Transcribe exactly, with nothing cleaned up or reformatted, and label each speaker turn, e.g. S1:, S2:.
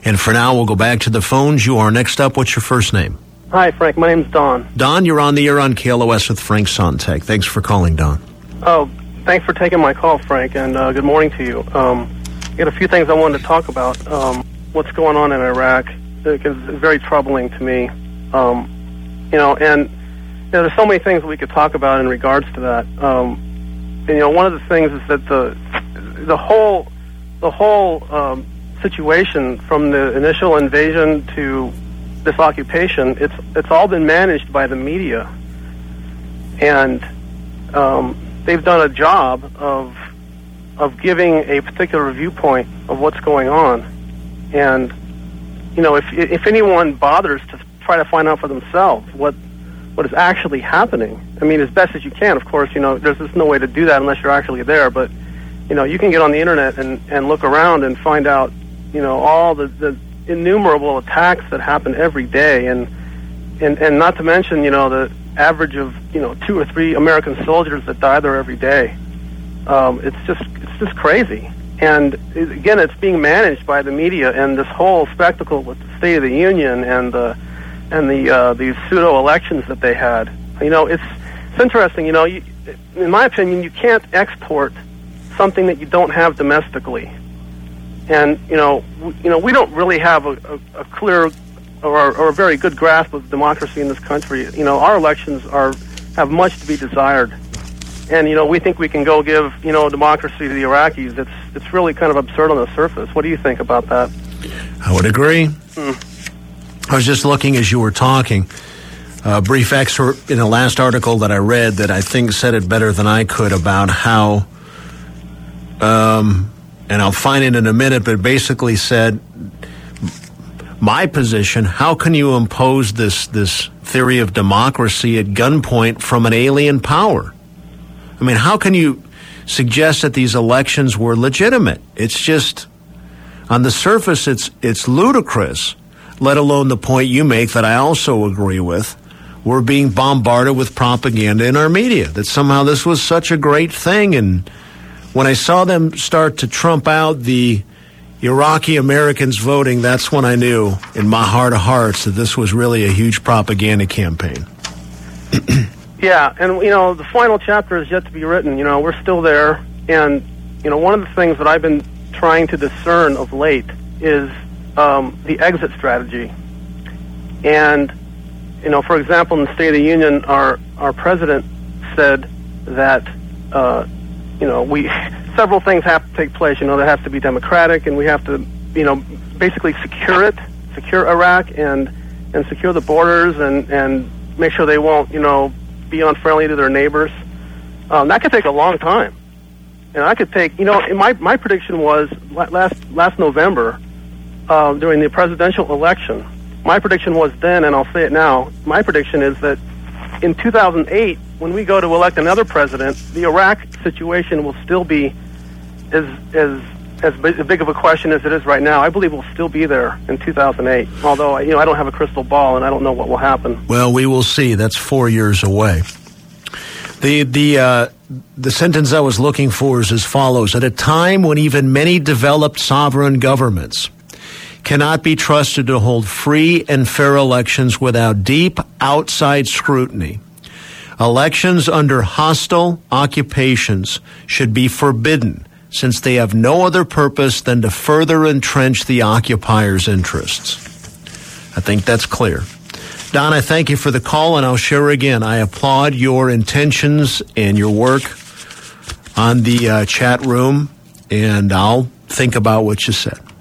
S1: And for now, we'll go back to the phones. You are next up. What's your first name?
S2: Hi, Frank. My name's Don.
S1: Don, you're on the air on K L O S with Frank Sontag. Thanks for calling, Don.
S2: Oh, thanks for taking my call, Frank, and uh, good morning to you. Um, I got a few things I wanted to talk about. Um, what's going on in Iraq is very troubling to me. Um, you know, and you know, there's so many things we could talk about in regards to that. Um, and, you know, one of the things is that the the whole the whole um, situation from the initial invasion to this occupation, it's it's all been managed by the media, and um, they've done a job of of giving a particular viewpoint of what's going on. And you know, if if anyone bothers to try to find out for themselves what what is actually happening, I mean, as best as you can, of course, you know, there's just no way to do that unless you're actually there. But you know, you can get on the internet and and look around and find out, you know, all the the innumerable attacks that happen every day, and and and not to mention, you know, the average of, you know, two or three American soldiers that die there every day. Um, it's just it's just crazy, and it, again, it's being managed by the media, and this whole spectacle with the State of the Union and the and the uh, these pseudo elections that they had. You know, it's it's interesting. You know, you, in my opinion, you can't export something that you don't have domestically. And you know, we, you know, we don't really have a, a, a clear or, or a very good grasp of democracy in this country. You know, our elections are have much to be desired, and you know, we think we can go give, you know, democracy to the Iraqis. It's it's really kind of absurd on the surface. What do you think about that?
S1: I would agree.
S2: Hmm.
S1: I was just looking as you were talking. A brief excerpt in the last article that I read that I think said it better than I could about how. Um, And I'll find it in a minute, but basically said, my position, how can you impose this, this theory of democracy at gunpoint from an alien power? I mean, how can you suggest that these elections were legitimate? It's just, on the surface, it's it's ludicrous, let alone the point you make that I also agree with. We're being bombarded with propaganda in our media, that somehow this was such a great thing. And when I saw them start to trump out the Iraqi Americans voting, that's when I knew in my heart of hearts that this was really a huge propaganda campaign.
S2: Yeah, and, you know, the final chapter is yet to be written. You know, we're still there. And, you know, one of the things that I've been trying to discern of late is um, the exit strategy. And, you know, for example, in the State of the Union, our, our president said that, uh, you know, we several things have to take place. You know, they have to be democratic, and we have to, you know, basically secure it, secure Iraq, and and secure the borders, and, and make sure they won't, you know, be unfriendly to their neighbors. Um, that could take a long time, and I could take, you know, my my prediction was last last November uh, during the presidential election. My prediction was then, and I'll say it now. My prediction is that in two thousand eight, when we go to elect another president, the Iraq situation will still be as as as big of a question as it is right now. I believe we'll still be there in two thousand eight. Although, you know, I don't have a crystal ball, and I don't know what will happen.
S1: Well, we will see. That's four years away. The the uh, the sentence I was looking for is as follows: at a time when even many developed sovereign governments cannot be trusted to hold free and fair elections without deep outside scrutiny, elections under hostile occupations should be forbidden, since they have no other purpose than to further entrench the occupiers' interests. I think that's clear. Don, I thank you for the call, and I'll share again. I applaud your intentions and your work on the uh, chat room, and I'll think about what you said.